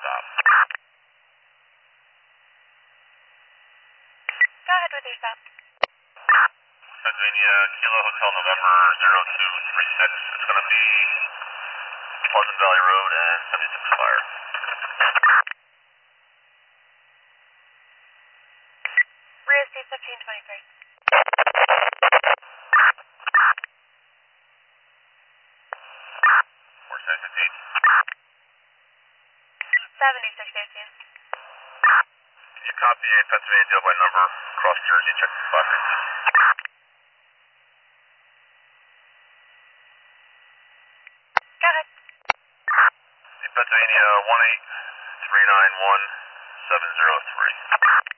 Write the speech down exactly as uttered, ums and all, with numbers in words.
stop. Go ahead with your stop. Pennsylvania, Kilo Hotel November zero two three six. It's going to be Pleasant Valley Road and seventy-six Fire. Rio C fifteen twenty-three. Where's San fifteen? seventy-six eighteen. Can you copy a Pennsylvania deal by number across Jersey, check the spot ranges? Go ahead. The Pennsylvania one eight three nine one seven zero three.